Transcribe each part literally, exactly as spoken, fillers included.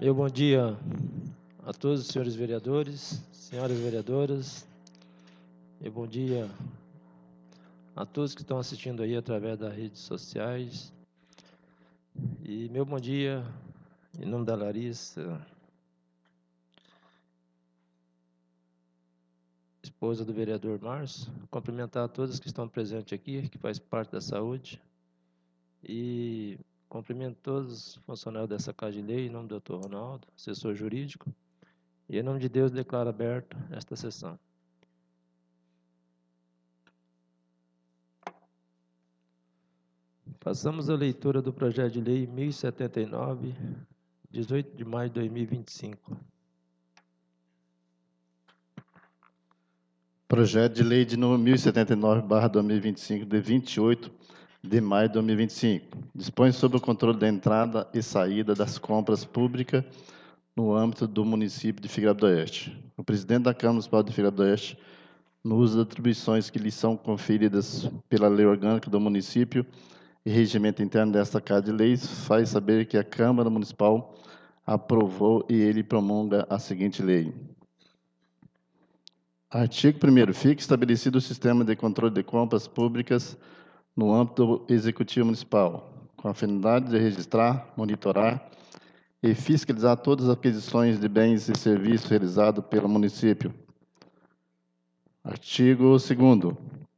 Meu bom dia a todos os senhores vereadores, senhoras vereadoras. Meu bom dia a todos que estão assistindo aí através das redes sociais. E meu bom dia, em nome da Larissa, esposa do vereador Márcio, cumprimentar a todos que estão presentes aqui, que faz parte da saúde. E cumprimento todos os funcionários dessa Casa de Lei, em nome do doutor Ronaldo, assessor jurídico. E em nome de Deus, declaro aberta esta sessão. Passamos à leitura do projeto de lei mil e setenta e nove, dezoito de maio de dois mil e vinte e cinco. Projeto de lei de número mil e setenta e nove barra dois mil e vinte e cinco, de vinte e oito de maio de dois mil e vinte e cinco. Dispõe sobre o controle da entrada e saída das compras públicas no âmbito do município de Figueiró do Oeste. O presidente da Câmara Municipal de Figueiró do Oeste, no uso das atribuições que lhe são conferidas pela lei orgânica do município e regimento interno desta Casa de Leis, faz saber que a Câmara Municipal aprovou e ele promulga a seguinte lei. Artigo primeiro. Fica estabelecido o sistema de controle de compras públicas no âmbito do Executivo Municipal, com a finalidade de registrar, monitorar e fiscalizar todas as aquisições de bens e serviços realizados pelo município. Artigo segundo.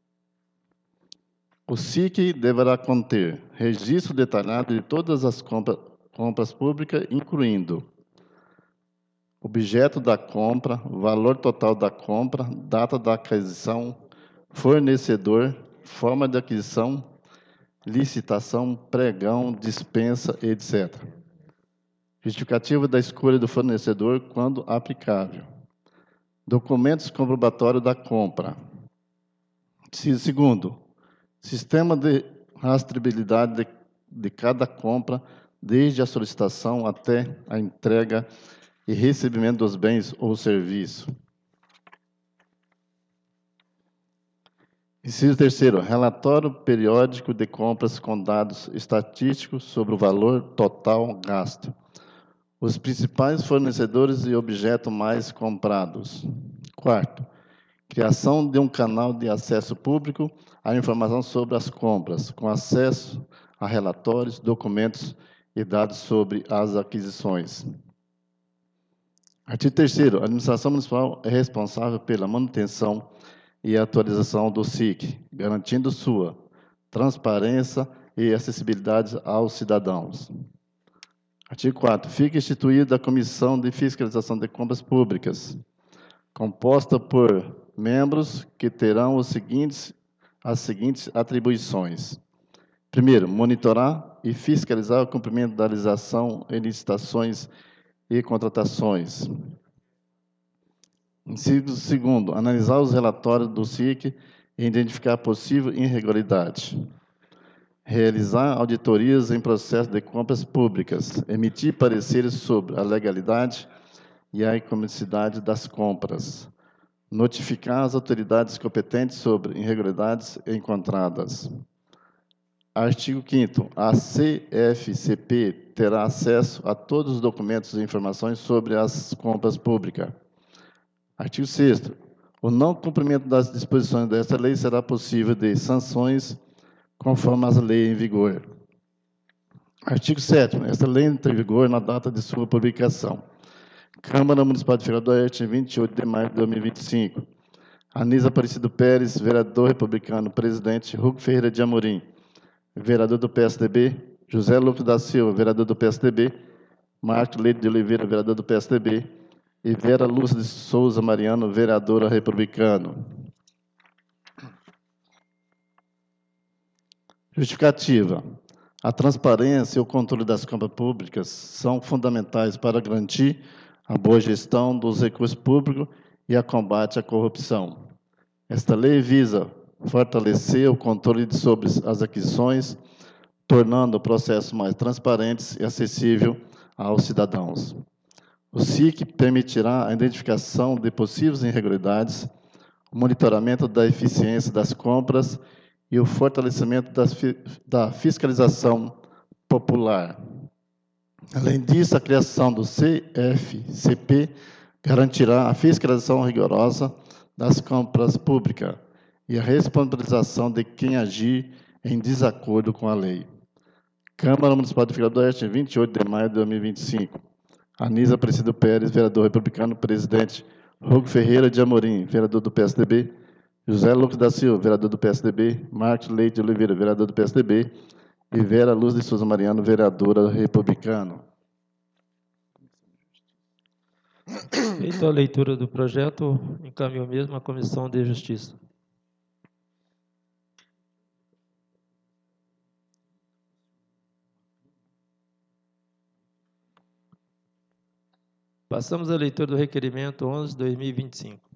O S I C deverá conter registro detalhado de todas as compra, compras públicas, incluindo objeto da compra, valor total da compra, data da aquisição, fornecedor, forma de aquisição, licitação, pregão, dispensa, etcétera. Justificativa da escolha do fornecedor quando aplicável. Documentos comprobatórios da compra. Segundo, sistema de rastreabilidade de, de cada compra, desde a solicitação até a entrega e recebimento dos bens ou serviços. Inciso terceiro, relatório periódico de compras com dados estatísticos sobre o valor total gasto, os principais fornecedores e objetos mais comprados. Quarto, criação de um canal de acesso público à informação sobre as compras, com acesso a relatórios, documentos e dados sobre as aquisições. Artigo terceiro. A administração municipal é responsável pela manutenção e atualização do S I C, garantindo sua transparência e acessibilidade aos cidadãos. Artigo quarto. Fica instituída a Comissão de Fiscalização de Compras Públicas, composta por membros que terão os seguintes, as seguintes atribuições. Primeiro, monitorar e fiscalizar o cumprimento da legislação em licitações e contratações. Inciso segundo, analisar os relatórios do S I C e identificar possível irregularidade. Realizar auditorias em processo de compras públicas, emitir pareceres sobre a legalidade e a economicidade das compras. Notificar as autoridades competentes sobre irregularidades encontradas. Artigo quinto. A C F C P terá acesso a todos os documentos e informações sobre as compras públicas. Artigo sexto. O não cumprimento das disposições desta lei será possível de sanções conforme as leis em vigor. Artigo sétimo. Esta lei entra em vigor na data de sua publicação. Câmara Municipal de Figueiró do Oeste, vinte e oito de maio de dois mil e vinte e cinco. Anísio Aparecido Pérez, vereador republicano, presidente. Hugo Ferreira de Amorim, vereador do P S D B. José Lucas da Silva, vereador do P S D B. Marco Leite de Oliveira, vereador do P S D B. E Vera Lúcia de Souza Mariano, vereadora republicano. Justificativa. A transparência e o controle das compras públicas são fundamentais para garantir a boa gestão dos recursos públicos e a combate à corrupção. Esta lei visa fortalecer o controle sobre as aquisições, tornando o processo mais transparente e acessível aos cidadãos. O S I C permitirá a identificação de possíveis irregularidades, o monitoramento da eficiência das compras e o fortalecimento das, da fiscalização popular. Além disso, a criação do C F C P garantirá a fiscalização rigorosa das compras públicas e a responsabilização de quem agir em desacordo com a lei. Câmara Municipal de Figueira do Oeste, vinte e oito de maio de dois mil e vinte e cinco. Anísio Aparecido Pérez, vereador republicano, presidente. Hugo Ferreira de Amorim, vereador do P S D B. José Lucas da Silva, vereador do P S D B. Marcos Leite de Oliveira, vereador do P S D B. E Vera Luz de Souza Mariano, vereadora republicano. Feita a leitura do projeto, encaminho mesmo à Comissão de Justiça. Passamos à leitura do requerimento onze barra dois mil e vinte e cinco.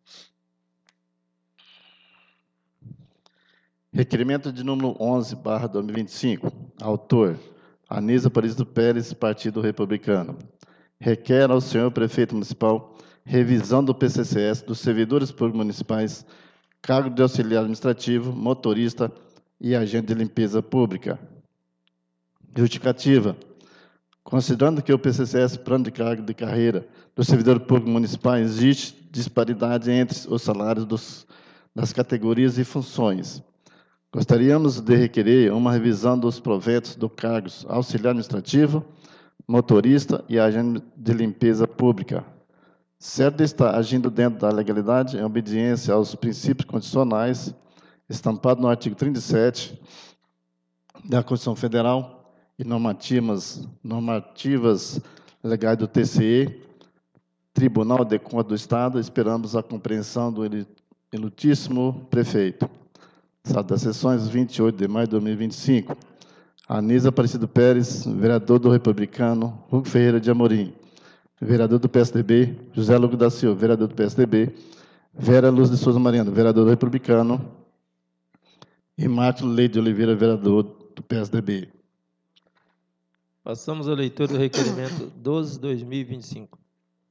Requerimento de número onze, barra dois mil e vinte e cinco. Autor, Anísio Aparecido Pérez, Partido Republicano. Requer ao senhor prefeito municipal revisão do P C C S dos servidores públicos municipais, cargo de auxiliar administrativo, motorista e agente de limpeza pública. Justificativa. Considerando que o P C C S, plano de cargo de carreira do servidor público municipal, existe disparidade entre os salários dos, das categorias e funções. Gostaríamos de requerer uma revisão dos proventos do cargos auxiliar administrativo, motorista e agente de limpeza pública. Certo está agindo dentro da legalidade, em obediência aos princípios constitucionais, estampado no artigo trinta e sete da Constituição Federal, e normativas, normativas legais do T C E, Tribunal de Contas do Estado, esperamos a compreensão do ilutíssimo prefeito. Sala das Sessões, vinte e oito de maio de dois mil e vinte e cinco. Anísio Aparecido Pérez, vereador do Republicano. Hugo Ferreira de Amorim, vereador do P S D B. José Lucas da Silva, vereador do P S D B. Vera Luz de Souza Mariano, vereador do Republicano. E Marcos Leite de Oliveira, vereador do P S D B. Passamos à leitura do requerimento doze barra dois mil e vinte e cinco.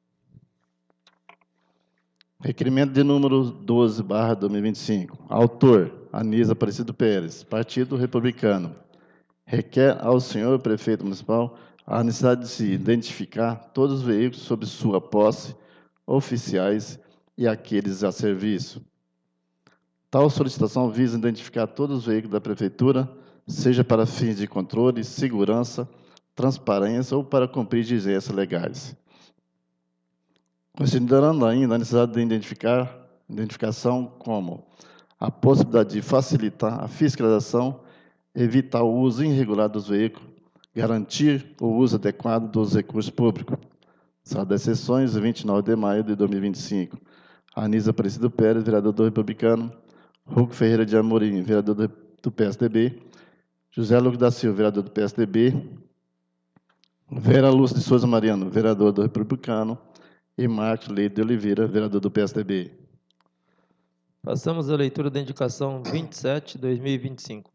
Requerimento de número doze, barra dois mil e vinte e cinco. Autor, Anísio Aparecido Pérez, Partido Republicano. Requer ao senhor prefeito municipal a necessidade de se identificar todos os veículos sob sua posse, oficiais e aqueles a serviço. Tal solicitação visa identificar todos os veículos da prefeitura, seja para fins de controle, segurança, transparência ou para cumprir exigências legais. Considerando ainda a necessidade de identificar, identificação como a possibilidade de facilitar a fiscalização, evitar o uso irregular dos veículos, garantir o uso adequado dos recursos públicos. Sala das Sessões, vinte e nove de maio de dois mil e vinte e cinco. Anísio Aparecido Pérez, vereador do Republicano. Hugo Ferreira de Amorim, vereador do, do P S D B. José Lucas da Silva, vereador do P S D B. Vera Luz de Souza Mariano, vereador do Republicano. E Marcos Leite de Oliveira, vereador do P S D B. Passamos à leitura da indicação vinte e sete barra dois mil e vinte e cinco.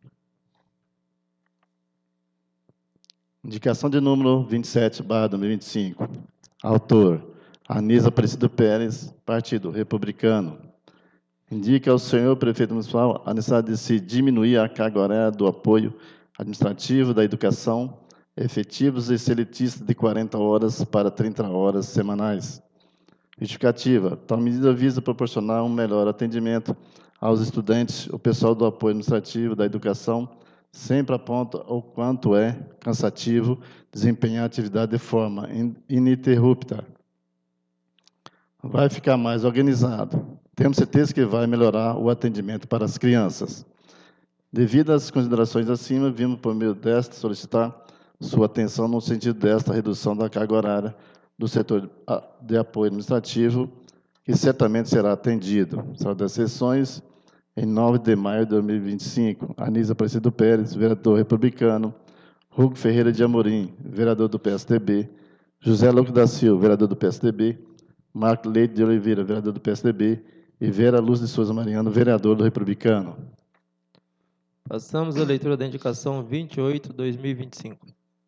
Indicação de número vinte e sete, barra dois mil e vinte e cinco. Autor, Anísio Aparecido Pérez, Partido Republicano. Indica ao senhor prefeito municipal a necessidade de se diminuir a carga horária do apoio administrativo da educação, efetivos e seletistas de quarenta horas para trinta horas semanais. Justificativa. Tal medida visa proporcionar um melhor atendimento aos estudantes. O pessoal do apoio administrativo da educação sempre aponta o quanto é cansativo desempenhar a atividade de forma ininterrupta. Vai ficar mais organizado. Temos certeza que vai melhorar o atendimento para as crianças. Devido às considerações acima, vimos por meio desta solicitar sua atenção no sentido desta redução da carga horária do setor de apoio administrativo, que certamente será atendido. Sala das Sessões, em nove de maio de dois mil e vinte e cinco. Anísio Aparecido Pérez, vereador republicano. Hugo Ferreira de Amorim, vereador do P S D B. José Lucas da Silva, vereador do P S D B. Marcos Leite de Oliveira, vereador do P S D B. E Vera Luz de Souza Mariano, vereador do Republicano. Passamos à leitura da indicação vinte e oito barra dois mil e vinte e cinco.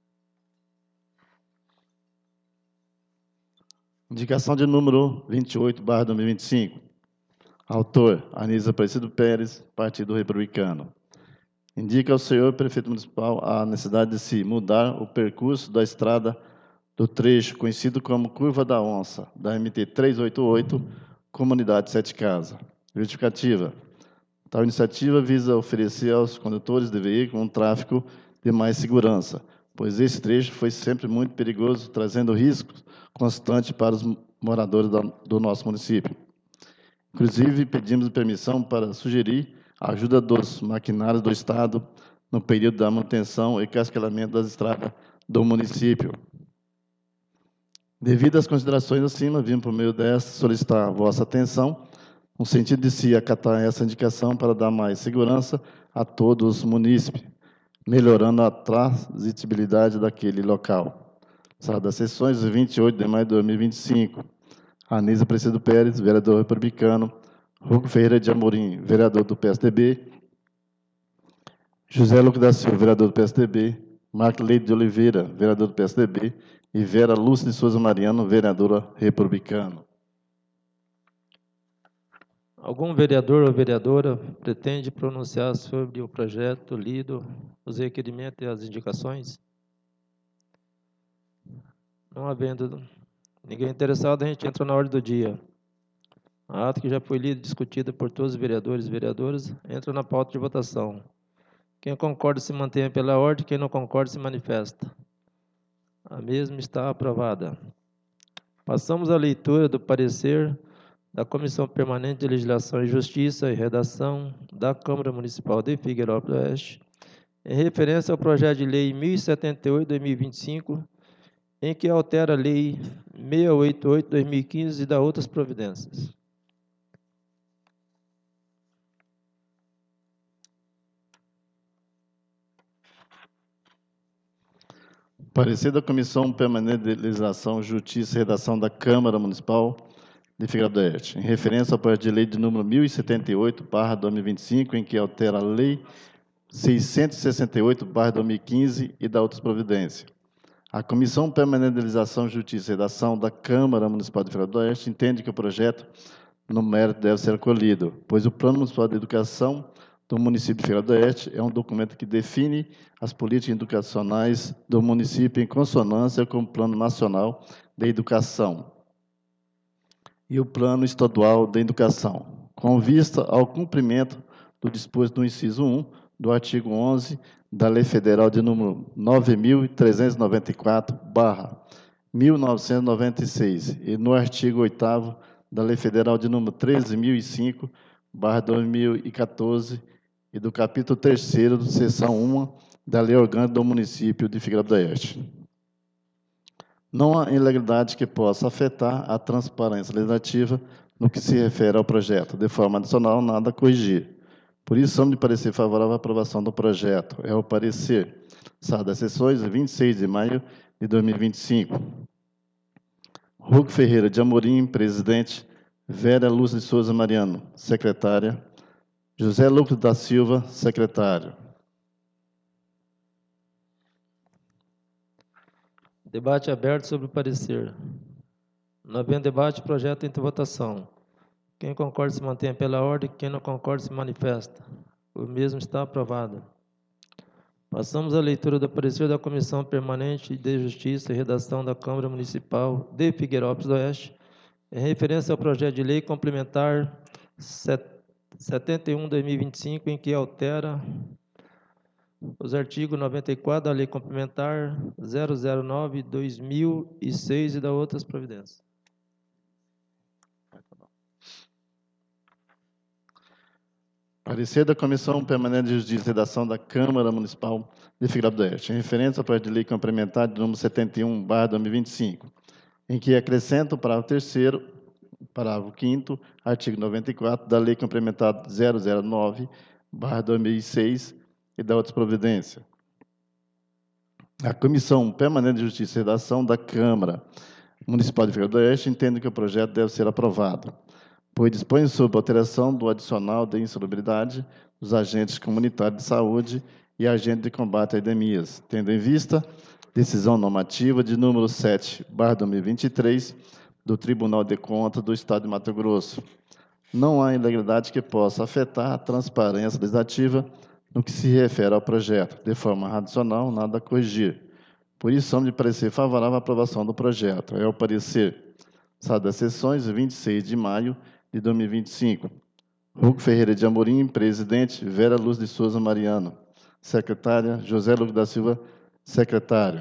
Indicação de número vinte e oito, barra dois mil e vinte e cinco. Autor, Anísio Aparecido Pérez, Partido Republicano. indica ao senhor prefeito municipal a necessidade de se mudar o percurso da estrada do trecho conhecido como Curva da Onça, da M T trezentos e oitenta e oito, Comunidade Sete Casa. Justificativa. Tal iniciativa visa oferecer aos condutores de veículos um tráfego de mais segurança, pois esse trecho foi sempre muito perigoso, trazendo riscos constantes para os moradores do nosso município. Inclusive, pedimos permissão para sugerir a ajuda dos maquinários do Estado no período da manutenção e cascalhamento das estradas do município. Devido às considerações acima, vim por meio desta solicitar a vossa atenção, no sentido de se acatar essa indicação para dar mais segurança a todos os munícipes, melhorando a transitibilidade daquele local. Sala das sessões, vinte e oito de maio de dois mil e vinte e cinco. Anísio Preciado Pérez, vereador republicano. Hugo Ferreira de Amorim, vereador do P S D B. José Lucas da Silva, vereador do P S D B. Marco Leite de Oliveira, vereador do P S D B. E Vera Lúcia de Souza Mariano, vereadora republicana. Algum vereador ou vereadora pretende pronunciar sobre o projeto lido, os requerimentos e as indicações? Não havendo ninguém interessado, a gente entra na ordem do dia. A ata que já foi lida e discutida por todos os vereadores e vereadoras entra na pauta de votação. Quem concorda se mantenha pela ordem, quem não concorda se manifesta. A mesma está aprovada. Passamos à leitura do parecer da Comissão Permanente de Legislação e Justiça e Redação da Câmara Municipal de Figueirópolis do Oeste, em referência ao projeto de lei mil e setenta e oito de dois mil e vinte e cinco, em que altera a lei seiscentos e oitenta e oito de dois mil e quinze e dá outras providências. Parecer da Comissão Permanente de Legislação, Justiça e Redação da Câmara Municipal de Figueirópolis do Oeste, em referência ao projeto de lei de número mil e setenta e oito barra dois mil e vinte e cinco, em que altera a lei seiscentos e sessenta e oito barra dois mil e quinze e dá outras providências. A Comissão Permanente de Legislação, Justiça e Redação da Câmara Municipal de Figueirópolis do Oeste entende que o projeto, no mérito, deve ser acolhido, pois o Plano Municipal de Educação do município de Figueirópolis do Oeste é um documento que define as políticas educacionais do município em consonância com o Plano Nacional de Educação e o Plano Estadual de Educação, com vista ao cumprimento do disposto no inciso um do artigo onze da Lei Federal de número nove mil trezentos e noventa e quatro barra mil novecentos e noventa e seis e no artigo oitavo da Lei Federal de número treze mil e cinco barra dois mil e quatorze e do capítulo terceiro, seção um da Lei Orgânica do Município de Figueirópolis do Oeste. Não há ilegalidade que possa afetar a transparência legislativa no que se refere ao projeto. De forma adicional, nada a corrigir. Por isso, somos de parecer favorável à aprovação do projeto. É o parecer. Sala das sessões, vinte e seis de maio de dois mil e vinte e cinco. Hugo Ferreira de Amorim, presidente. Vera Lúcia de Souza Mariano, secretária. José Lucas da Silva, secretário. Debate aberto sobre o parecer. Não havendo debate, projeto entra em votação. Quem concorda se mantenha pela ordem, quem não concorda se manifesta. O mesmo está aprovado. Passamos à leitura do parecer da Comissão Permanente de Justiça e Redação da Câmara Municipal de Figueirópolis do Oeste, em referência ao projeto de lei complementar setenta e um de dois mil e vinte e cinco, em que altera os artigos noventa e quatro da Lei Complementar zero zero nove de dois mil e seis e da outras providências. Parecer da Comissão Permanente de Justiça e Redação da Câmara Municipal de Figueirópolis do Oeste, em referência ao projeto de lei complementar de número setenta e um barra dois mil e vinte e cinco, em que acrescenta o parágrafo terceiro, parágrafo quinto, artigo noventa e quatro da Lei Complementar zero zero nove barra dois mil e seis e da outras providências. A Comissão Permanente de Justiça e Redação da Câmara Municipal de Figueirópolis do Oeste entende que o projeto deve ser aprovado, pois dispõe sobre a alteração do adicional de insalubridade dos agentes comunitários de saúde e agentes de combate a epidemias, tendo em vista decisão normativa de número sete barra dois mil e vinte e três do Tribunal de Contas do Estado de Mato Grosso. Não há ilegalidade que possa afetar a transparência legislativa no que se refere ao projeto, de forma racional, nada a corrigir. Por isso, somos de parecer favorável à aprovação do projeto. É o parecer, sala das sessões, vinte e seis de maio de dois mil e vinte e cinco. Hugo Ferreira de Amorim, presidente. Vera Luz de Souza Mariano, secretária. José Lucas da Silva, secretário.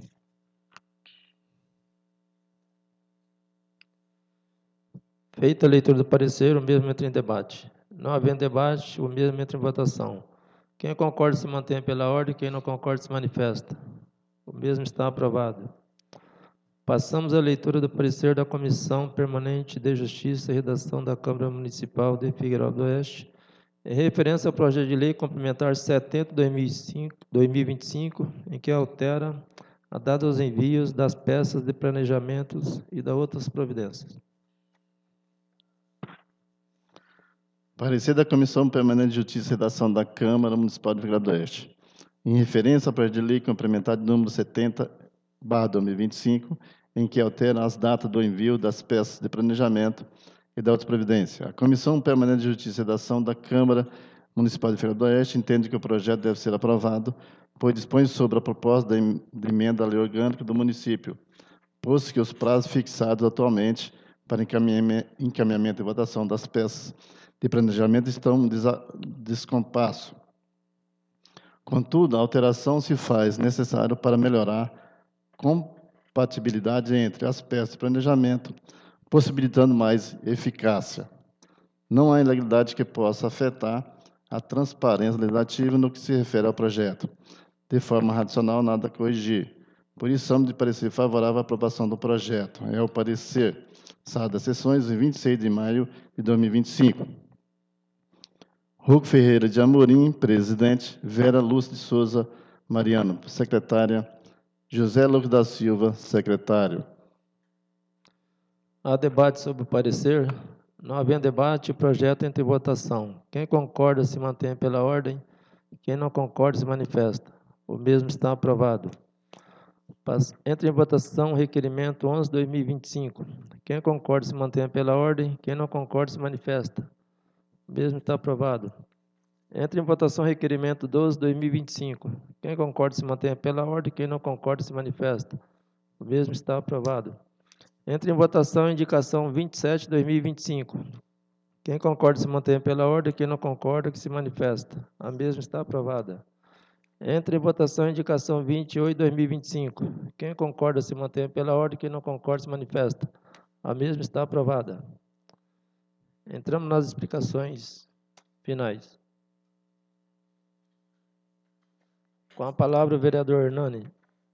Feita a leitura do parecer, o mesmo entra em debate. Não havendo debate, o mesmo entra em votação. Quem concorda se mantém pela ordem, quem não concorda se manifesta. O mesmo está aprovado. Passamos à leitura do parecer da Comissão Permanente de Justiça e Redação da Câmara Municipal de Figueiró do Oeste, em referência ao projeto de lei complementar setenta de dois mil e vinte e cinco, em que altera a data dos envios das peças de planejamentos e das outras providências. Parecer da Comissão Permanente de Justiça e Redação da Câmara Municipal de Figueiró do Oeste, em referência ao projeto de lei complementar de número setenta barra dois mil e vinte e cinco, em que altera as datas do envio das peças de planejamento e da outra providência. A Comissão Permanente de Justiça e Redação da Câmara Municipal de Figueiró do Oeste entende que o projeto deve ser aprovado, pois dispõe sobre a proposta de emenda à lei orgânica do município, posto que os prazos fixados atualmente para encaminhamento e votação das peças de planejamento estão em descompasso. Contudo, a alteração se faz necessário para melhorar a compatibilidade entre as peças de planejamento, possibilitando mais eficácia. Não há ilegalidade que possa afetar a transparência legislativa no que se refere ao projeto. De forma racional, nada a corrigir. Por isso, somos de parecer favorável à aprovação do projeto. É o parecer, sala das sessões, em vinte e seis de maio de dois mil e vinte e cinco. Hugo Ferreira de Amorim, presidente. Vera Luz de Souza Mariano, secretária. José Lucas da Silva, secretário. Há debate sobre o parecer? Não havendo debate, o projeto entra em votação. Quem concorda se mantém pela ordem, quem não concorda se manifesta. O mesmo está aprovado. Entra em votação o requerimento onze barra dois mil e vinte e cinco. Quem concorda se mantém pela ordem, quem não concorda se manifesta. O mesmo está aprovado. Entra em votação o requerimento doze barra dois mil e vinte e cinco. Quem concorda se mantém pela ordem, quem não concorda se manifesta. O mesmo está aprovado. Entra em votação a indicação vinte e sete barra dois mil e vinte e cinco. Quem concorda se mantém pela ordem, quem não concorda que se manifesta. A mesma está aprovada. Entra em votação a indicação vinte e oito barra dois mil e vinte e cinco. Quem concorda se mantém pela ordem, quem não concorda se manifesta. A mesma está aprovada. Entramos nas explicações finais. Com a palavra o vereador Hernani.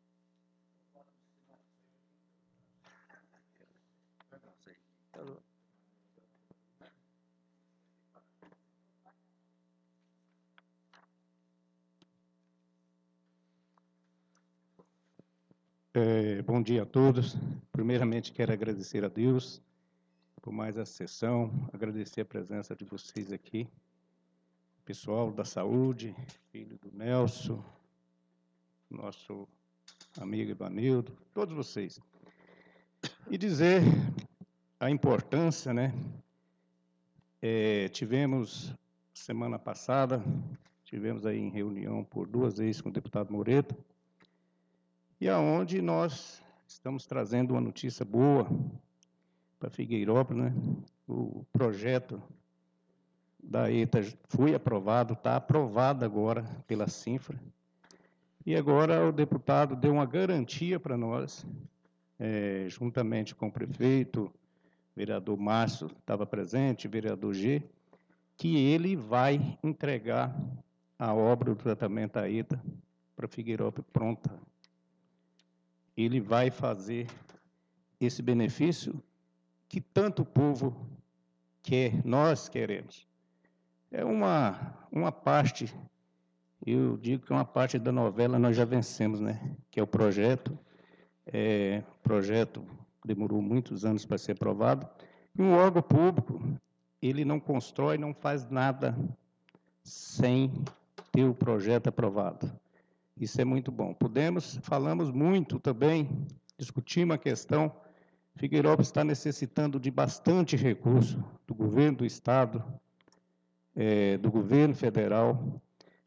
É, bom dia a todos. Primeiramente, quero agradecer a Deus por mais essa sessão, agradecer a presença de vocês aqui, pessoal da saúde, filho do Nelson, nosso amigo Ivanildo, todos vocês. E dizer a importância, né? É, tivemos, semana passada, tivemos aí em reunião por duas vezes com o deputado Moreto, e aonde nós estamos trazendo uma notícia boa para Figueirópolis, né? O projeto da ETA foi aprovado, está aprovado agora pela Cinfra, e agora o deputado deu uma garantia para nós, é, juntamente com o prefeito, vereador Márcio estava presente, vereador G, que ele vai entregar a obra do tratamento da ETA para Figueirópolis pronta. Ele vai fazer esse benefício que tanto o povo quer, nós queremos. É uma, uma parte, eu digo que é uma parte da novela nós já vencemos, né? Que é o projeto. É, o projeto demorou muitos anos para ser aprovado. E um órgão público, ele não constrói, não faz nada sem ter o projeto aprovado. Isso é muito bom. Podemos, falamos muito também, discutimos a questão, Figueirópolis está necessitando de bastante recurso do governo do Estado, é, do governo federal.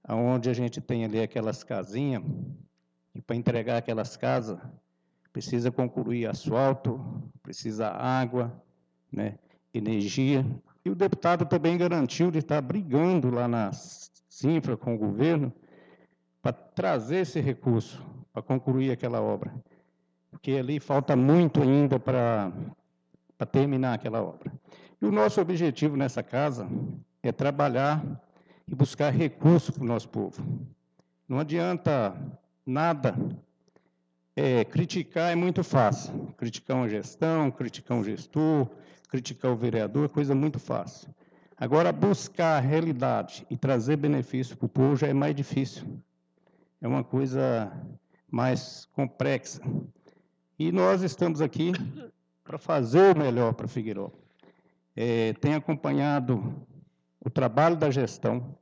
onde a gente tem ali aquelas casinhas, e para entregar aquelas casas, precisa concluir asfalto, precisa água, né, energia. E o deputado também garantiu de estar brigando lá na Cinfra com o governo para trazer esse recurso, para concluir aquela obra. Porque ali falta muito ainda para, para terminar aquela obra. E o nosso objetivo nessa casa é trabalhar e buscar recursos para o nosso povo. Não adianta nada, é, criticar é muito fácil. Criticar uma gestão, criticar um gestor, criticar o vereador é coisa muito fácil. Agora, buscar a realidade e trazer benefício para o povo já é mais difícil. É uma coisa mais complexa. E nós estamos aqui para fazer o melhor para Figueiró. É, tenho acompanhado o trabalho da gestão,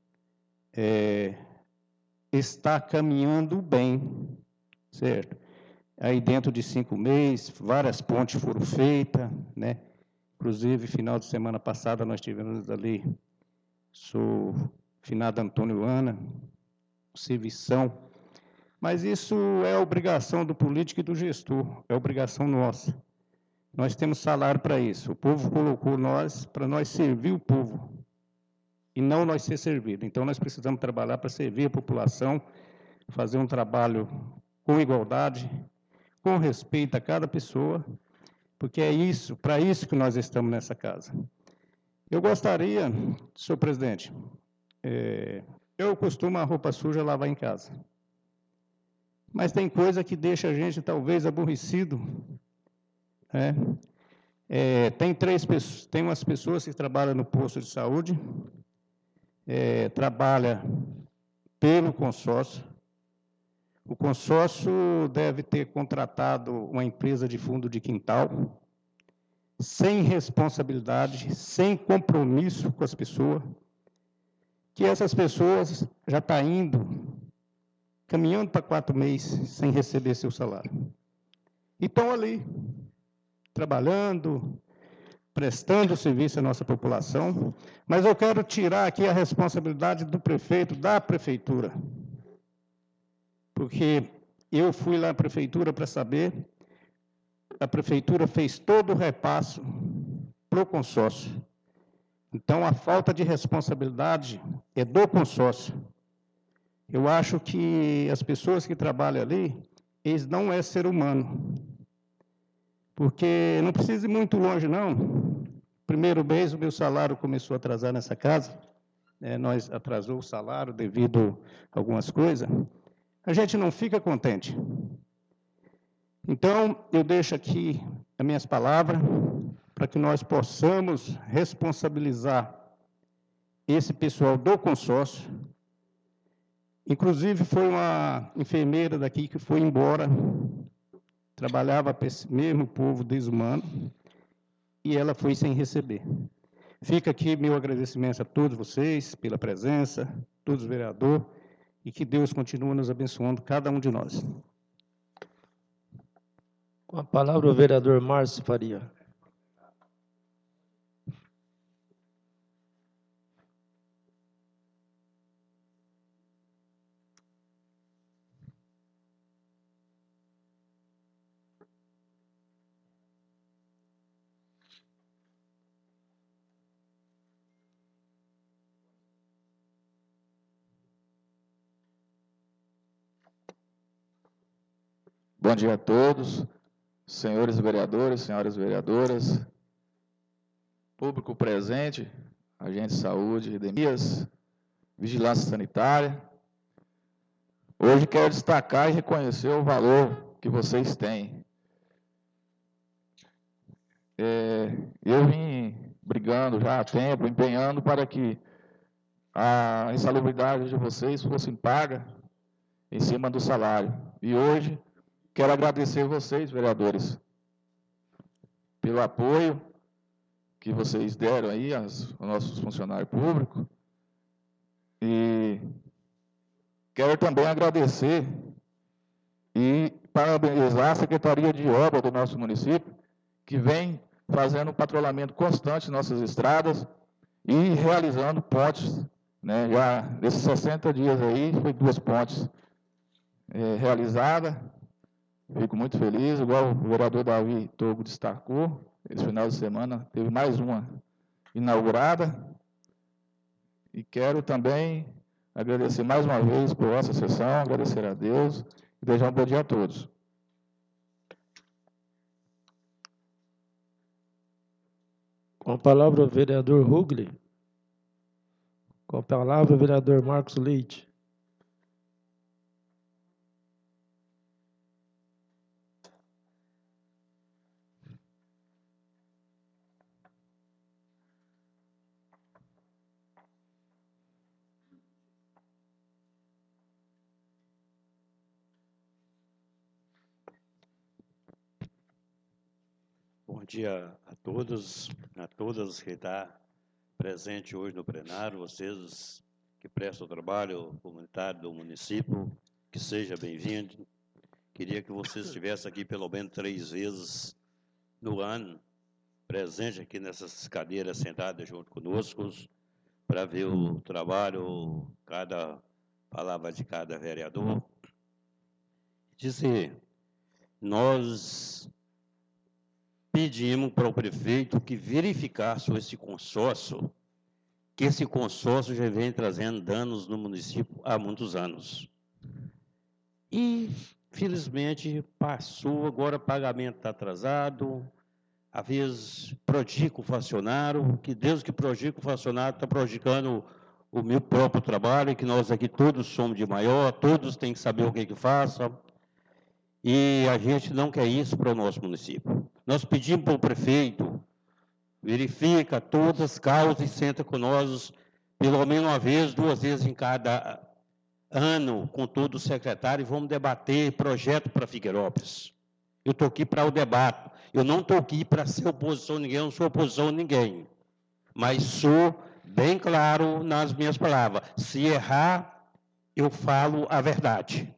é, está caminhando bem, certo? Aí dentro de cinco meses, várias pontes foram feitas, né? Inclusive, final de semana passada, nós tivemos ali, sou finado Antônio Ana, servição, mas isso é obrigação do político e do gestor, é obrigação nossa. Nós temos salário para isso, o povo colocou nós para nós servir o povo, e não nós ser servido. Então, nós precisamos trabalhar para servir a população, fazer um trabalho com igualdade, com respeito a cada pessoa, porque é isso, para isso que nós estamos nessa casa. Eu gostaria, senhor presidente, é, eu costumo a roupa suja lavar em casa, mas tem coisa que deixa a gente talvez aborrecido, né? É, tem três pessoas, tem umas pessoas que trabalham no posto de saúde, é, trabalha pelo consórcio. O consórcio deve ter contratado uma empresa de fundo de quintal, sem responsabilidade, sem compromisso com as pessoas, que essas pessoas já estão indo, caminhando para quatro meses, sem receber seu salário. E estão ali, trabalhando, prestando serviço à nossa população, mas eu quero tirar aqui a responsabilidade do prefeito, da prefeitura, porque eu fui lá à prefeitura para saber, a prefeitura fez todo o repasso para o consórcio. Então, a falta de responsabilidade é do consórcio. Eu acho que as pessoas que trabalham ali, eles não é ser humano. Porque não precisa ir muito longe, não. Primeiro mês, o meu salário começou a atrasar nessa casa. É, nós atrasou o salário devido a algumas coisas. A gente não fica contente. Então, eu deixo aqui as minhas palavras para que nós possamos responsabilizar esse pessoal do consórcio. Inclusive, foi uma enfermeira daqui que foi embora, trabalhava para esse mesmo povo desumano, e ela foi sem receber. Fica aqui meu agradecimento a todos vocês pela presença, todos os vereadores, e que Deus continue nos abençoando, cada um de nós. Com a palavra o vereador Márcio Faria. Bom dia a todos, senhores vereadores, senhoras vereadoras, público presente, agente de saúde, endemias, vigilância sanitária. Hoje quero destacar e reconhecer o valor que vocês têm. É, eu vim brigando já há tempo, empenhando para que a insalubridade de vocês fosse paga em cima do salário. E hoje quero agradecer vocês, vereadores, pelo apoio que vocês deram aí aos, aos nossos funcionários públicos. E quero também agradecer e parabenizar a Secretaria de Obras do nosso município, que vem fazendo um patrulhamento constante em nossas estradas e realizando pontes né? Já nesses sessenta dias aí, foi duas pontes é, realizadas. Fico muito feliz, igual o vereador Davi Togo destacou, esse final de semana teve mais uma inaugurada. E quero também agradecer mais uma vez por essa sessão, agradecer a Deus e desejar um bom dia a todos. Com a palavra o vereador Rugli. Com a palavra o vereador Marcos Leite. Bom dia a todos, a todas que estão presentes hoje no plenário, vocês que prestam o trabalho comunitário do município, que seja bem-vindo. Queria que vocês estivessem aqui pelo menos três vezes no ano, presente aqui nessas cadeiras sentadas junto conosco, para ver o trabalho, cada palavra de cada vereador. Dizer, nós pedimos para o prefeito que verificasse esse consórcio, que esse consórcio já vem trazendo danos no município há muitos anos. E, felizmente, passou, agora o pagamento está atrasado, às vezes prejudica o funcionário, que Deus que prejudica o funcionário está prejudicando o meu próprio trabalho, que nós aqui todos somos de maior, todos têm que saber o que que façam. E a gente não quer isso para o nosso município. Nós pedimos para o prefeito, verifica todas as causas e senta com nós, pelo menos uma vez, duas vezes em cada ano, com todo o secretário, e vamos debater projeto para Figueirópolis. Eu estou aqui para o debate. Eu não estou aqui para ser oposição a ninguém, eu não sou oposição a ninguém. Mas sou bem claro nas minhas palavras. Se errar, eu falo a verdade.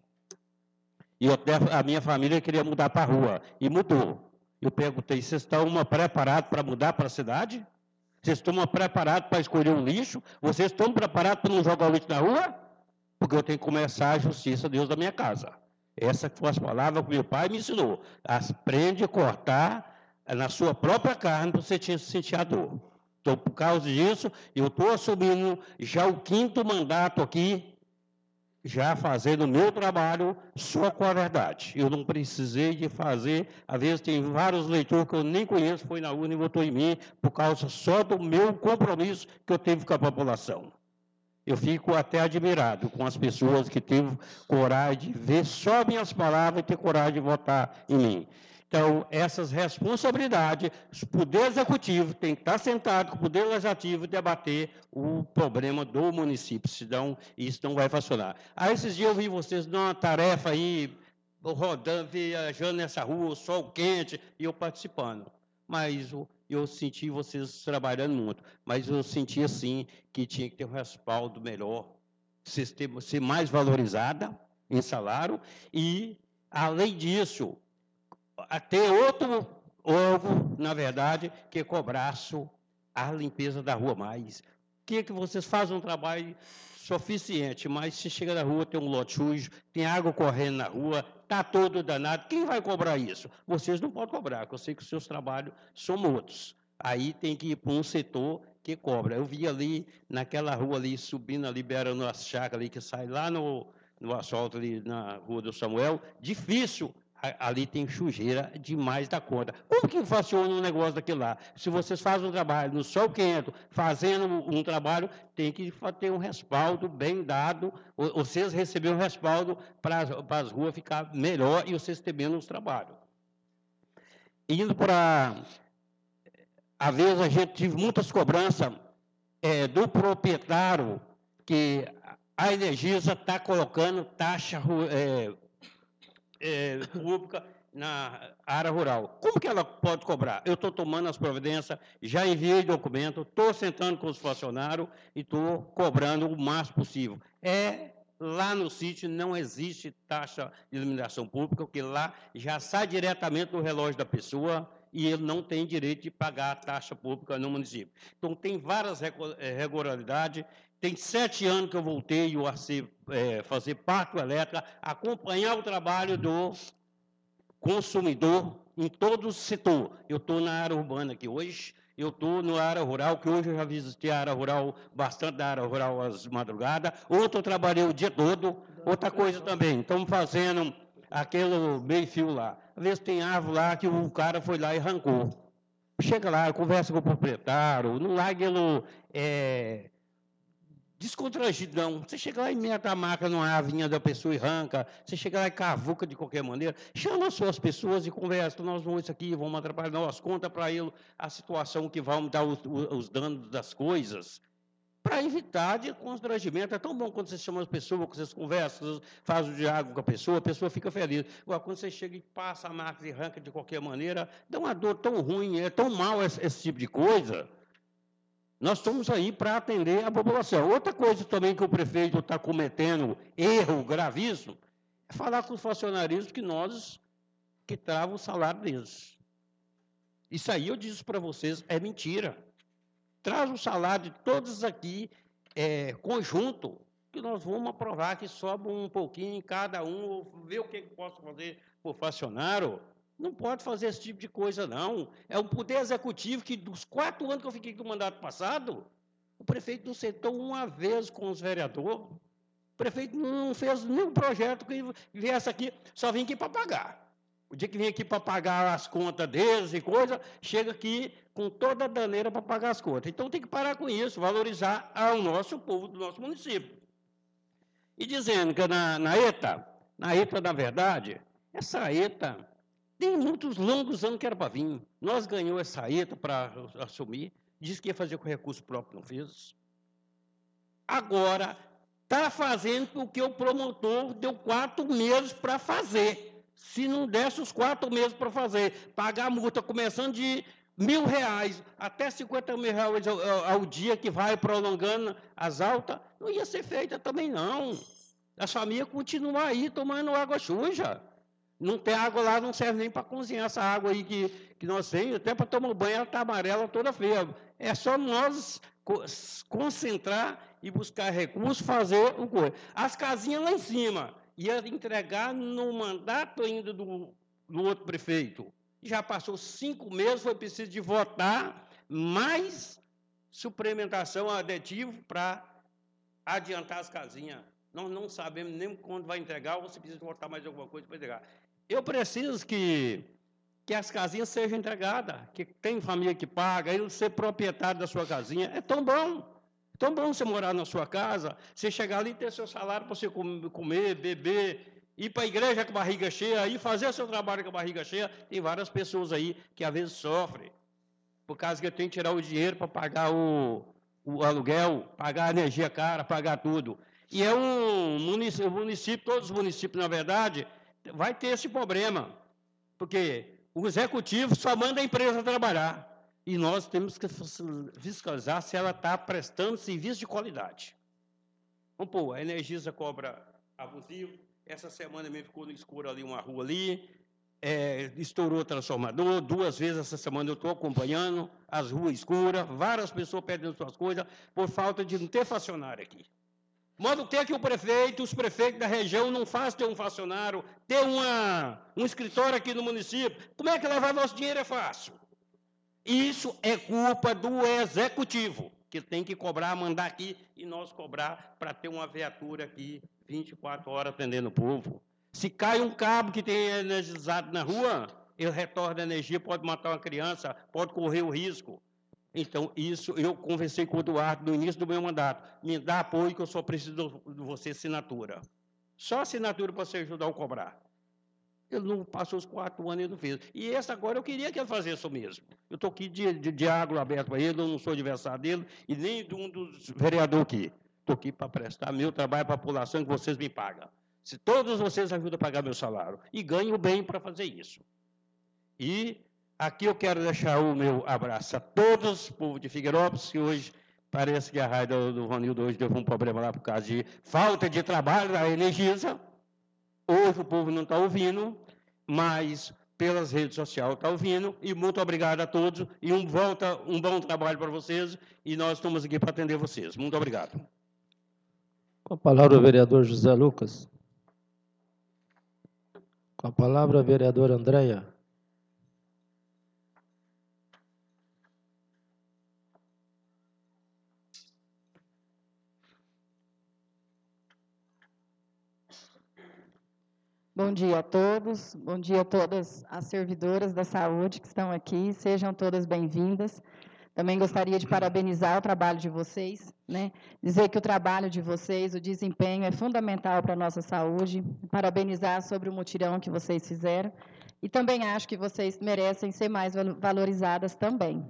E eu, a minha família queria mudar para a rua, e mudou. Eu perguntei, vocês estão preparados para mudar para a cidade? Vocês estão preparados para escolher um lixo? Vocês estão preparados para não jogar o lixo na rua? Porque eu tenho que começar a justiça, Deus, da minha casa. Essa foi as palavras que meu pai me ensinou. Aprende a cortar na sua própria carne para você sentir a dor. Então, por causa disso, eu estou assumindo já o quinto mandato aqui, já fazendo o meu trabalho só com a verdade. Eu não precisei de fazer, às vezes tem vários leitores que eu nem conheço, foi na urna e votou em mim, por causa só do meu compromisso que eu tive com a população. Eu fico até admirado com as pessoas que teve coragem de ver só minhas palavras e ter coragem de votar em mim. Então, essas responsabilidades, o Poder Executivo tem que estar sentado com o Poder Legislativo e debater o problema do município, senão isso não vai funcionar. Aí, esses dias eu vi vocês numa tarefa aí, rodando, viajando nessa rua, sol quente, e eu participando. Mas eu, eu senti vocês trabalhando muito, mas eu senti, assim, que tinha que ter um respaldo melhor, sistema, ser mais valorizada em salário, e, além disso, até outro órgão, na verdade, que cobrasse a limpeza da rua mais. Que que vocês fazem um trabalho suficiente, mas se chega na rua, tem um lote sujo, tem água correndo na rua, está todo danado, quem vai cobrar isso? Vocês não podem cobrar, porque eu sei que os seus trabalhos são outros. Aí tem que ir para um setor que cobra. Eu vi ali, naquela rua ali, subindo ali, beirando as chácaras ali, que sai lá no, no asfalto ali, na rua do Samuel, difícil. Ali tem sujeira demais da conta. Como que funciona um negócio daquele lá? Se vocês fazem um trabalho no sol quente, fazendo um trabalho, tem que ter um respaldo bem dado, vocês receberem um respaldo para as ruas ficar melhor e vocês terem menos trabalho. Indo para... Às vezes a gente tive muitas cobranças é, do proprietário, que a Energisa está colocando taxa... É, É, pública na área rural. Como que ela pode cobrar? Eu estou tomando as providências, já enviei documento, estou sentando com os funcionários e estou cobrando o máximo possível. É, lá no sítio não existe taxa de iluminação pública, porque lá já sai diretamente do relógio da pessoa e ele não tem direito de pagar a taxa pública no município. Então, tem várias regularidades, Tem sete anos que eu voltei a ser, é, fazer parte elétrica, acompanhar o trabalho do consumidor em todo o setor. Eu estou na área urbana aqui hoje, eu estou na área rural, que hoje eu já visitei a área rural, bastante da área rural às madrugadas, outro eu trabalhei o dia todo, outra coisa também, estamos fazendo aquele meio-fio lá. Às vezes tem árvore lá que o cara foi lá e arrancou. Chega lá, conversa com o proprietário, não larga ele é, descontragido, não. Você chega lá e mete a marca numa árvore da pessoa e arranca, você chega lá e cavuca de qualquer maneira, chama as suas pessoas e conversa, nós vamos isso aqui, vamos atrapalhar, nós conta para ele a situação que vamos dar os, os danos das coisas, para evitar de constrangimento. É tão bom quando você chama as pessoas, quando vocês conversam, faz o diálogo com a pessoa, a pessoa fica feliz. Agora, quando você chega e passa a marca e arranca de qualquer maneira, dá uma dor tão ruim, é tão mal esse, esse tipo de coisa. Nós estamos aí para atender a população. Outra coisa também que o prefeito está cometendo, erro gravíssimo, é falar com os funcionários que nós que travam o salário deles. Isso aí eu disse para vocês, é mentira. Traz o salário de todos aqui, é, conjunto, que nós vamos aprovar que sobra um pouquinho em cada um, ver o que posso fazer por funcionário. Não pode fazer esse tipo de coisa, não. É um poder executivo que, dos quatro anos que eu fiquei do mandato passado, o prefeito não sentou uma vez com os vereadores, o prefeito não fez nenhum projeto que viesse aqui, só vim aqui para pagar. O dia que vem aqui para pagar as contas deles e coisa, chega aqui com toda a daneira para pagar as contas. Então, tem que parar com isso, valorizar ao nosso povo do nosso município. E dizendo que na, na ETA, na ETA, na verdade, essa ETA tem muitos longos anos que era para vir. Nós ganhamos essa ETA para assumir, disse que ia fazer com recurso próprio, não fez. Agora, está fazendo porque o promotor deu quatro meses para fazer. Se não desse os quatro meses para fazer, pagar a multa começando de mil reais até cinquenta mil reais ao, ao, ao dia, que vai prolongando as altas, não ia ser feita também, não. A família continua aí tomando água suja. Não tem água lá, não serve nem para cozinhar essa água aí que, que nós temos, até para tomar banho, ela está amarela toda feia. É só nós concentrar e buscar recursos, fazer o coisa. As casinhas lá em cima, ia entregar no mandato ainda do, do outro prefeito. Já passou cinco meses, foi preciso de votar mais suplementação aditivo para adiantar as casinhas. Nós não sabemos nem quando vai entregar, ou se precisa votar mais alguma coisa para entregar. Eu preciso que, que as casinhas sejam entregadas, que tem família que paga, ele ser proprietário da sua casinha. É tão bom. Tão bom você morar na sua casa, você chegar ali e ter seu salário para você comer, beber, ir para a igreja com a barriga cheia, ir fazer seu trabalho com a barriga cheia. Tem várias pessoas aí que às vezes sofrem, por causa que tem que tirar o dinheiro para pagar o, o aluguel, pagar a energia cara, pagar tudo. E é um município, município, todos os municípios, na verdade, vai ter esse problema, porque o executivo só manda a empresa trabalhar. E nós temos que fiscalizar se ela está prestando serviço de qualidade. Vamos pôr, a Energisa cobra abusivo. Essa semana mesmo ficou no escuro ali, uma rua ali. É, estourou o transformador. Duas vezes essa semana eu estou acompanhando as ruas escuras. Várias pessoas perdendo suas coisas por falta de não ter funcionário aqui. Modo que, que o prefeito, os prefeitos da região não fazem ter um funcionário, ter uma, um escritório aqui no município. Como é que levar nosso dinheiro é fácil? Isso é culpa do executivo, que tem que cobrar, mandar aqui, e nós cobrar para ter uma viatura aqui vinte e quatro horas atendendo o povo. Se cai um cabo que tem energizado na rua, ele retorna a energia, pode matar uma criança, pode correr o risco. Então, isso, eu conversei com o Eduardo no início do meu mandato. Me dá apoio, que eu só preciso de você assinatura. Só assinatura para você ajudar a cobrar. Ele não passou os quatro anos e não fez. E esse agora eu queria que ele fizesse isso mesmo. Eu estou aqui de, de diálogo aberto para ele, eu não sou adversário dele e nem de um dos vereadores aqui. Estou aqui para prestar meu trabalho para a população que vocês me pagam. Se todos vocês ajudam a pagar meu salário. E ganho bem para fazer isso. E aqui eu quero deixar o meu abraço a todos, povo de Figueirópolis, que hoje parece que a raia do, do Vanildo hoje teve um problema lá por causa de falta de trabalho da Energisa. Hoje o povo não está ouvindo, mas pelas redes sociais está ouvindo. E muito obrigado a todos. E um, volta, um bom trabalho para vocês. E nós estamos aqui para atender vocês. Muito obrigado. Com a palavra, o vereador José Lucas. Com a palavra, a vereadora Andréia. Bom dia a todos, bom dia a todas as servidoras da saúde que estão aqui, sejam todas bem-vindas. Também gostaria de parabenizar o trabalho de vocês, né? Dizer que o trabalho de vocês, o desempenho é fundamental para a nossa saúde, parabenizar sobre o mutirão que vocês fizeram, e também acho que vocês merecem ser mais valorizadas também.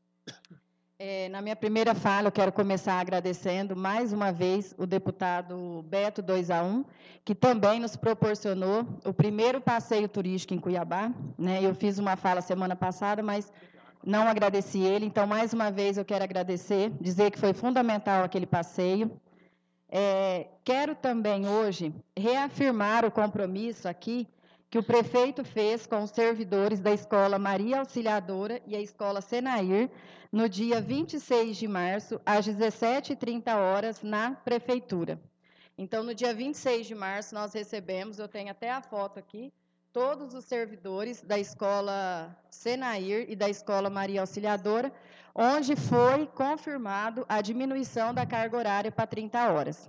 É, na minha primeira fala, eu quero começar agradecendo mais uma vez o deputado Beto dois a um, que também nos proporcionou o primeiro passeio turístico em Cuiabá, né? Eu fiz uma fala semana passada, mas não agradeci ele, então, mais uma vez, eu quero agradecer, dizer que foi fundamental aquele passeio. É, quero também, hoje, reafirmar o compromisso aqui que o prefeito fez com os servidores da Escola Maria Auxiliadora e a Escola Senair, no dia vinte e seis de março, às dezessete e trinta horas, na Prefeitura. Então, no dia vinte e seis de março, nós recebemos, eu tenho até a foto aqui, todos os servidores da Escola Senair e da Escola Maria Auxiliadora, onde foi confirmado a diminuição da carga horária para trinta horas.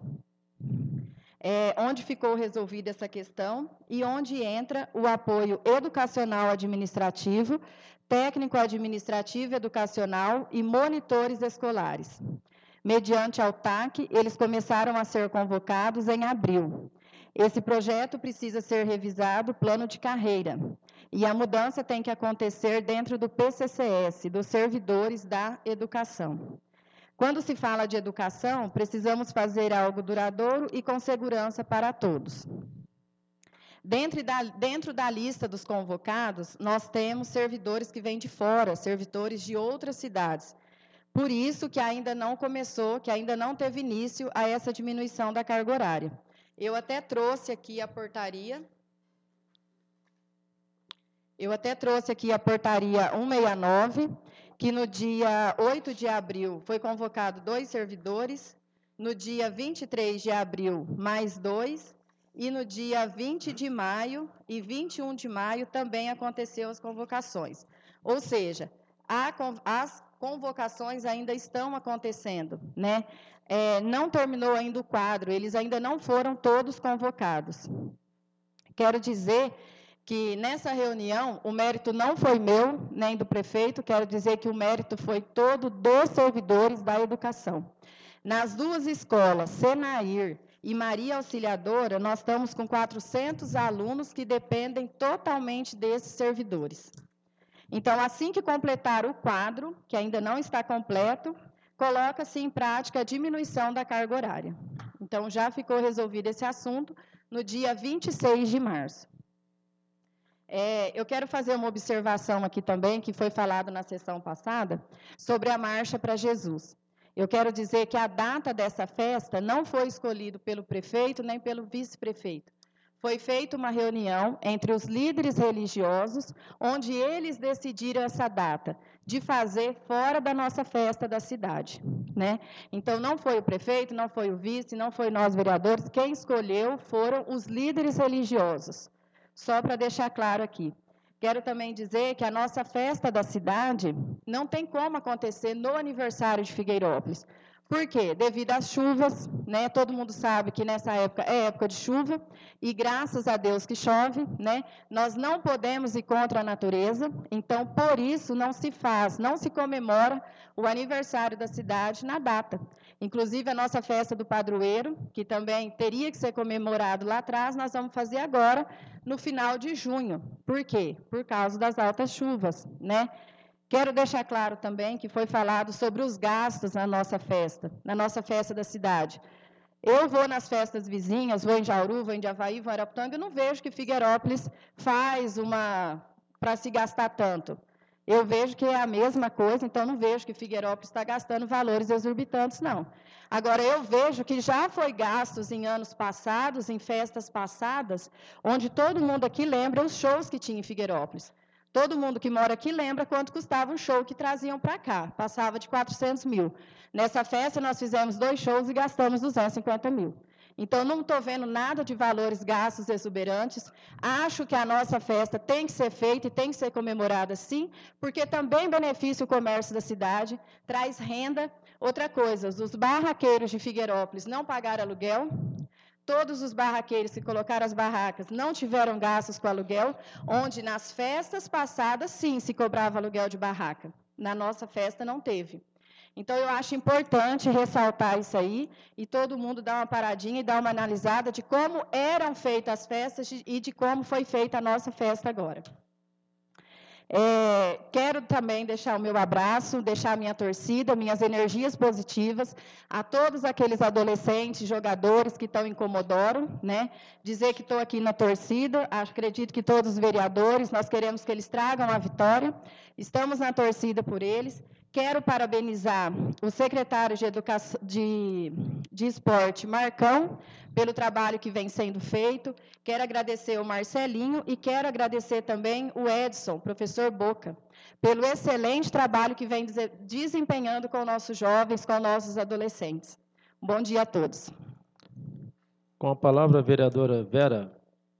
É, onde ficou resolvida essa questão e onde entra o apoio educacional administrativo, técnico administrativo educacional e monitores escolares. Mediante ao T A C, eles começaram a ser convocados em abril. Esse projeto precisa ser revisado, plano de carreira, e a mudança tem que acontecer dentro do P C C S, dos servidores da educação. Quando se fala de educação, precisamos fazer algo duradouro e com segurança para todos. Dentro da, dentro da lista dos convocados, nós temos servidores que vêm de fora, servidores de outras cidades. Por isso que ainda não começou, que ainda não teve início a essa diminuição da carga horária. Eu até trouxe aqui a portaria. Eu até trouxe aqui a portaria cento e sessenta e nove, que no dia oito de abril foi convocado dois servidores, no dia vinte e três de abril, mais dois, e no dia vinte de maio e vinte e um de maio também aconteceu as convocações. Ou seja, a, as convocações ainda estão acontecendo, né? É, não terminou ainda o quadro, eles ainda não foram todos convocados. Quero dizer que nessa reunião o mérito não foi meu, nem do prefeito, quero dizer que o mérito foi todo dos servidores da educação. Nas duas escolas, Senair e Maria Auxiliadora, nós estamos com quatrocentos alunos que dependem totalmente desses servidores. Então, assim que completar o quadro, que ainda não está completo, coloca-se em prática a diminuição da carga horária. Então, já ficou resolvido esse assunto no dia vinte e seis de março. É, eu quero fazer uma observação aqui também, que foi falado na sessão passada, sobre a Marcha para Jesus. Eu quero dizer que a data dessa festa não foi escolhida pelo prefeito nem pelo vice-prefeito. Foi feita uma reunião entre os líderes religiosos, onde eles decidiram essa data, de fazer fora da nossa festa da cidade, né? Então, não foi o prefeito, não foi o vice, não foi nós, vereadores, quem escolheu foram os líderes religiosos. Só para deixar claro aqui. Quero também dizer que a nossa festa da cidade não tem como acontecer no aniversário de Figueirópolis. Por quê? Devido às chuvas, né? Todo mundo sabe que nessa época é época de chuva, e graças a Deus que chove, né? Nós não podemos ir contra a natureza, então, por isso, não se faz, não se comemora o aniversário da cidade na data. Inclusive, a nossa festa do padroeiro, que também teria que ser comemorado lá atrás, nós vamos fazer agora, no final de junho. Por quê? Por causa das altas chuvas, né? Quero deixar claro também que foi falado sobre os gastos na nossa festa, na nossa festa da cidade. Eu vou nas festas vizinhas, vou em Jauru, vou em Javaí, vou em Araputanga, e não vejo que Figueirópolis faz uma para se gastar tanto. Eu vejo que é a mesma coisa, então não vejo que Figueirópolis está gastando valores exorbitantes, não. Agora, eu vejo que já foi gastos em anos passados, em festas passadas, onde todo mundo aqui lembra os shows que tinha em Figueirópolis. Todo mundo que mora aqui lembra quanto custava um show que traziam para cá, passava de quatrocentos mil. Nessa festa, nós fizemos dois shows e gastamos duzentos e cinquenta mil. Então, não estou vendo nada de valores gastos exuberantes. Acho que a nossa festa tem que ser feita e tem que ser comemorada, sim, porque também beneficia o comércio da cidade, traz renda. Outra coisa, os barraqueiros de Figueirópolis não pagaram aluguel. Todos os barraqueiros que colocaram as barracas não tiveram gastos com aluguel, onde nas festas passadas, sim, se cobrava aluguel de barraca. Na nossa festa não teve. Então, eu acho importante ressaltar isso aí e todo mundo dar uma paradinha e dar uma analisada de como eram feitas as festas e de como foi feita a nossa festa agora. É, quero também deixar o meu abraço, deixar a minha torcida, minhas energias positivas a todos aqueles adolescentes, jogadores que estão em Comodoro, né? Dizer que estou aqui na torcida, acredito que todos os vereadores, nós queremos que eles tragam a vitória, estamos na torcida por eles. Quero parabenizar o secretário de, Educação, de, de Esporte, Marcão, pelo trabalho que vem sendo feito. Quero agradecer o Marcelinho e quero agradecer também o Edson, professor Boca, pelo excelente trabalho que vem desempenhando com nossos jovens, com nossos adolescentes. Bom dia a todos. Com a palavra, a vereadora Vera.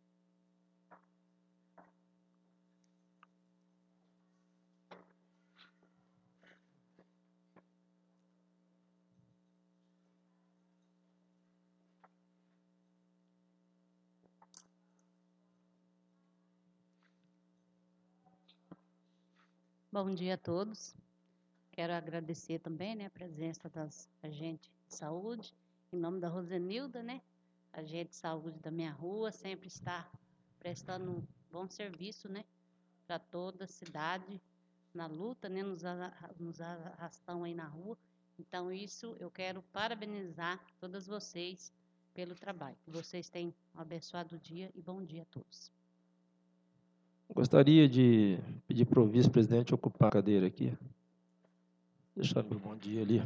Bom dia a todos. Quero agradecer também, né, a presença das agentes de saúde, em nome da Rosenilda, né, agente de saúde da minha rua, sempre está prestando um bom serviço, né, para toda a cidade, na luta, né, nos, nos arrastão aí na rua. Então, isso eu quero parabenizar todas vocês pelo trabalho. Que vocês tenham um abençoado dia e bom dia a todos. Gostaria de pedir para o vice-presidente ocupar a cadeira aqui. Deixar meu bom dia ali.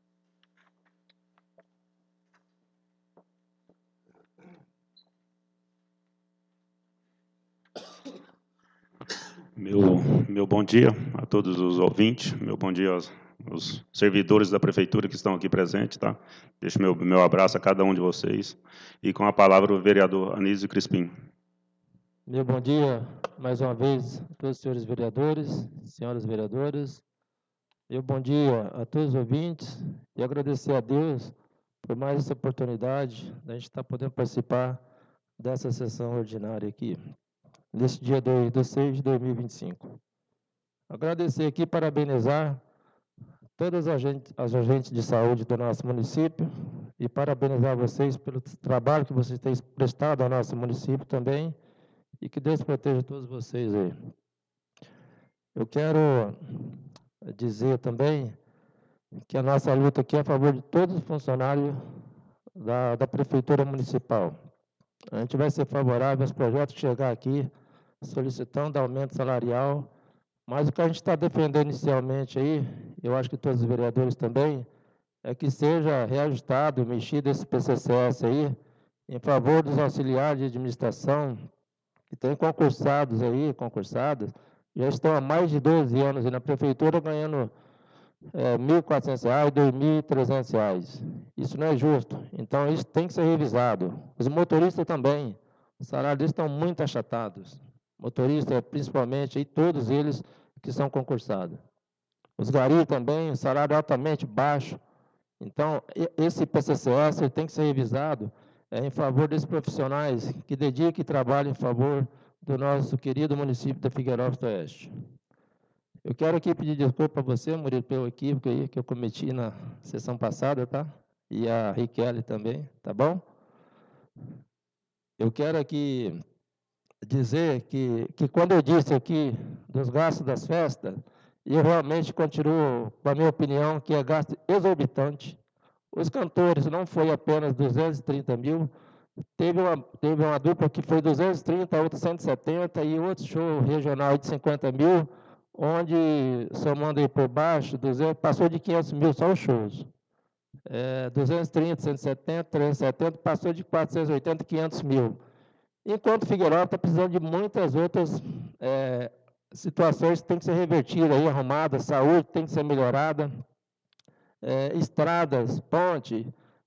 Meu, meu bom dia a todos os ouvintes, meu bom dia aos, aos servidores da prefeitura que estão aqui presentes, tá? Deixo meu, meu abraço a cada um de vocês. E com a palavra o vereador Anísio Crispim. Meu bom dia, mais uma vez, a todos os senhores vereadores, senhoras vereadoras. Meu bom dia a todos os ouvintes e agradecer a Deus por mais essa oportunidade de a gente estar podendo participar dessa sessão ordinária aqui, nesse dia dois de seis de dois mil e vinte e cinco. Agradecer aqui, parabenizar todas as agentes, as agentes de saúde do nosso município e parabenizar vocês pelo trabalho que vocês têm prestado ao nosso município também. E que Deus proteja todos vocês aí. Eu quero dizer também que a nossa luta aqui é a favor de todos os funcionários da, da Prefeitura Municipal. A gente vai ser favorável aos projetos que chegar aqui, solicitando aumento salarial, mas o que a gente está defendendo inicialmente aí, eu acho que todos os vereadores também, é que seja reajustado, mexido esse P C C S aí, em favor dos auxiliares de administração, que tem concursados aí, concursadas, já estão há mais de doze anos aí na prefeitura ganhando é, mil e quatrocentos reais, dois mil e trezentos reais. Isso não é justo. Então, isso tem que ser revisado. Os motoristas também, os salários deles estão muito achatados. Motoristas, principalmente, aí, todos eles que são concursados. Os garis também, o salário altamente baixo. Então, esse P C C S tem que ser revisado É, em favor desses profissionais que dedicam e trabalham em favor do nosso querido município da Figueirópolis do Oeste. Eu quero aqui pedir desculpa a você, Murilo, pelo equívoco aí que eu cometi na sessão passada, tá? E a Riquelme também, tá bom? Eu quero aqui dizer que, que quando eu disse aqui dos gastos das festas, eu realmente continuo com a minha opinião que é gasto exorbitante. Os cantores não foi apenas duzentos e trinta mil, teve uma, teve uma dupla que foi duzentos e trinta, outra cento e setenta, e outro show regional de cinquenta mil, onde, somando aí por baixo, duzentos, passou de quinhentos mil só os shows. É, duzentos e trinta, cento e setenta, trezentos e setenta, passou de quatrocentos e oitenta, quinhentos mil. Enquanto Figueirópolis está precisando de muitas outras é, situações que têm que ser revertidas, aí, arrumadas, saúde tem que ser melhorada. É, estradas, ponte,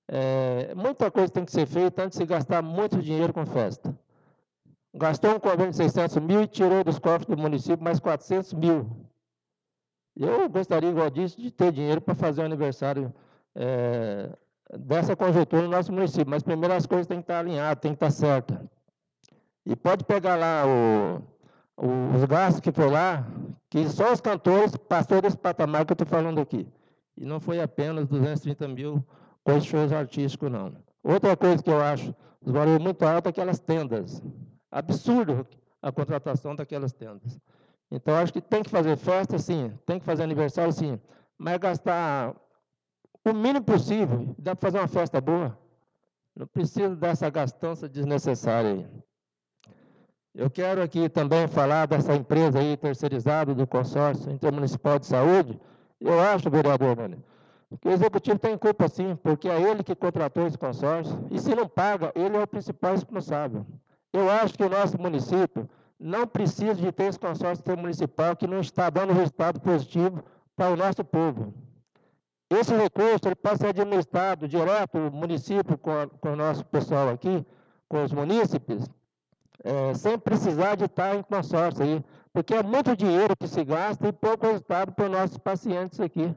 É, muita coisa tem que ser feita antes de se gastar muito dinheiro com festa. Gastou um convênio de seiscentos mil e tirou dos cofres do município mais quatrocentos mil. Eu gostaria, igual disso, de ter dinheiro para fazer o aniversário é, dessa conjuntura no nosso município, mas primeiro as coisas têm que estar alinhadas, têm que estar certas. E pode pegar lá o, o, os gastos que foi lá, que só os cantores passou desse patamar que eu estou falando aqui. E não foi apenas duzentos e trinta mil com os shows artísticos, não. Outra coisa que eu acho, os valores muito altos, é aquelas tendas. Absurdo a contratação daquelas tendas. Então, acho que tem que fazer festa, sim, tem que fazer aniversário, sim, mas gastar o mínimo possível, dá para fazer uma festa boa. Não precisa dessa gastança desnecessária aí. Eu quero aqui também falar dessa empresa aí terceirizada do consórcio intermunicipal de saúde. Eu acho, vereador Mano, que o executivo tem culpa sim, porque é ele que contratou esse consórcio, e se não paga, ele é o principal responsável. Eu acho que o nosso município não precisa de ter esse consórcio intermunicipal que não está dando resultado positivo para o nosso povo. Esse recurso ele pode ser administrado direto, o município, com, a, com o nosso pessoal aqui, com os munícipes, é, sem precisar de estar em consórcio aí, porque é muito dinheiro que se gasta e pouco resultado para os nossos pacientes aqui.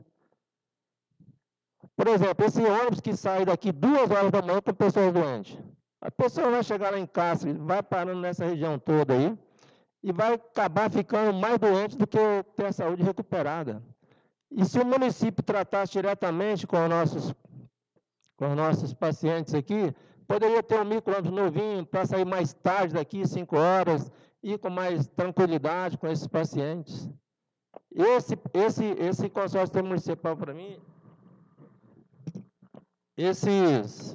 Por exemplo, esse ônibus que sai daqui duas horas da manhã com pessoas doentes. A pessoa vai chegar lá em Castro, vai parando nessa região toda aí, e vai acabar ficando mais doente do que ter a saúde recuperada. E se o município tratasse diretamente com os nossos, com os nossos pacientes aqui, poderia ter um micro-ônibus novinho para sair mais tarde daqui, cinco horas, e com mais tranquilidade com esses pacientes. Esse, esse, esse consórcio municipal, para mim, esses,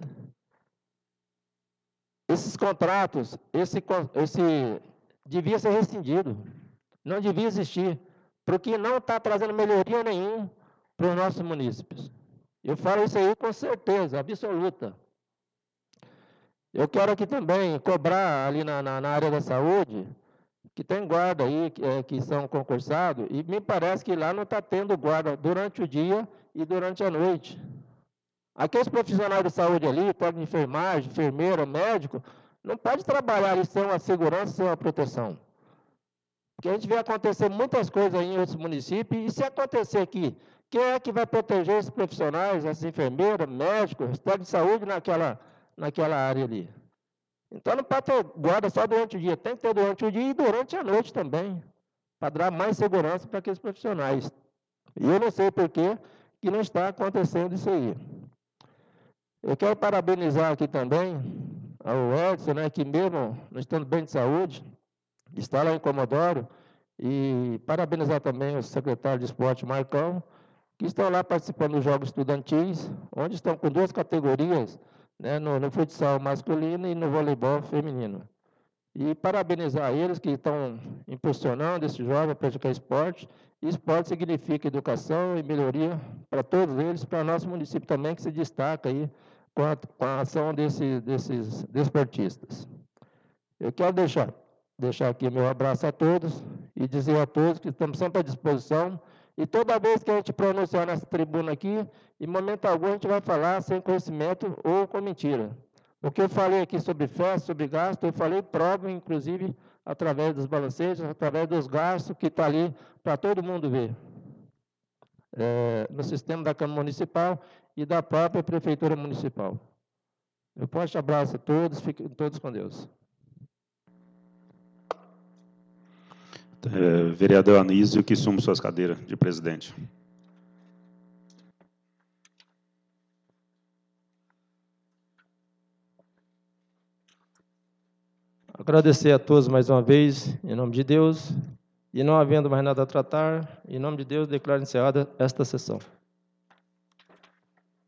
esses contratos, esse, esse devia ser rescindido, não devia existir, porque não está trazendo melhoria nenhuma para os nossos munícipes. Eu falo isso aí com certeza, absoluta. Eu quero aqui também cobrar ali na, na, na área da saúde, que tem guarda aí, que, é, que são concursados, e me parece que lá não está tendo guarda durante o dia e durante a noite. Aqueles profissionais de saúde ali, técnico de enfermagem, enfermeiro, médico, não pode trabalhar ali sem uma segurança, sem uma proteção. Porque a gente vê acontecer muitas coisas aí em outros municípios, e se acontecer aqui, quem é que vai proteger esses profissionais, essas enfermeiras, médicos, técnicos de saúde naquela, naquela área ali? Então não pode ter guarda só durante o dia, tem que ter durante o dia e durante a noite também, para dar mais segurança para aqueles profissionais. E eu não sei por que que não está acontecendo isso aí. Eu quero parabenizar aqui também ao Edson, né, que mesmo não estando bem de saúde, está lá em Comodoro, e parabenizar também o secretário de esporte, Marcão, que estão lá participando dos Jogos Estudantis, onde estão com duas categorias, né, no, no futsal masculino e no voleibol feminino. E parabenizar eles que estão impulsionando esse jovem a praticar esporte, e esporte significa educação e melhoria para todos eles, para nosso município também, que se destaca aí com a, com a ação desse, desses desportistas. Eu quero deixar, deixar aqui meu abraço a todos e dizer a todos que estamos sempre à disposição, e toda vez que a gente pronunciar nessa tribuna aqui, em momento algum a gente vai falar sem conhecimento ou com mentira. O que eu falei aqui sobre festa, sobre gasto, eu falei prova, inclusive, através dos balancejos, através dos gastos que está ali para todo mundo ver. É, no sistema da Câmara Municipal e da própria Prefeitura Municipal. Eu forte abraço a todos, fiquem todos com Deus. É, vereador Anísio, que assume suas cadeiras de presidente. Agradecer a todos mais uma vez, em nome de Deus, e não havendo mais nada a tratar, em nome de Deus, declaro encerrada esta sessão.